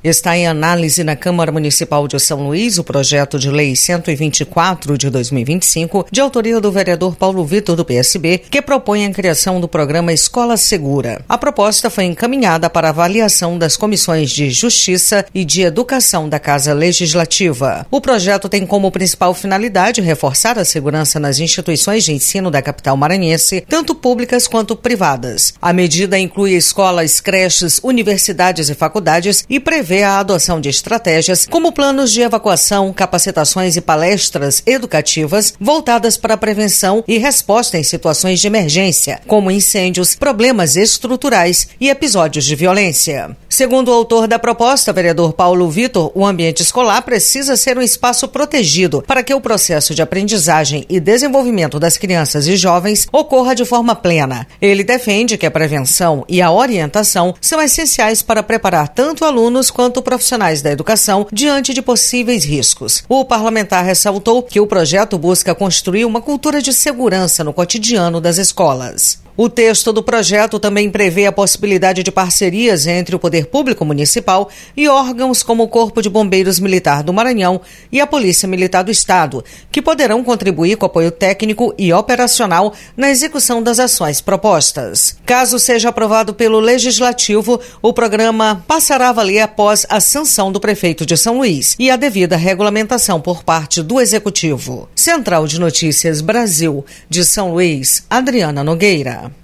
Está em análise na Câmara Municipal de São Luís o projeto de lei 124 de 2025, de autoria do vereador Paulo Vitor, do PSB, que propõe a criação do programa Escola Segura. A proposta foi encaminhada para avaliação das comissões de Justiça e de Educação da Casa Legislativa. O projeto tem como principal finalidade reforçar a segurança nas instituições de ensino da capital maranhense, tanto públicas quanto privadas. A medida inclui escolas, creches, universidades e faculdades e prevê a adoção de estratégias como planos de evacuação, capacitações e palestras educativas voltadas para a prevenção e resposta em situações de emergência, como incêndios, problemas estruturais e episódios de violência. Segundo o autor da proposta, vereador Paulo Vitor, o ambiente escolar precisa ser um espaço protegido para que o processo de aprendizagem e desenvolvimento das crianças e jovens ocorra de forma plena. Ele defende que a prevenção e a orientação são essenciais para preparar tanto alunos quanto profissionais da educação diante de possíveis riscos. O parlamentar ressaltou que o projeto busca construir uma cultura de segurança no cotidiano das escolas. O texto do projeto também prevê a possibilidade de parcerias entre o Poder Público Municipal e órgãos como o Corpo de Bombeiros Militar do Maranhão e a Polícia Militar do Estado, que poderão contribuir com apoio técnico e operacional na execução das ações propostas. Caso seja aprovado pelo Legislativo, o programa passará a valer após a sanção do prefeito de São Luís e a devida regulamentação por parte do Executivo. Central de Notícias Brasil, de São Luís, Adriana Nogueira.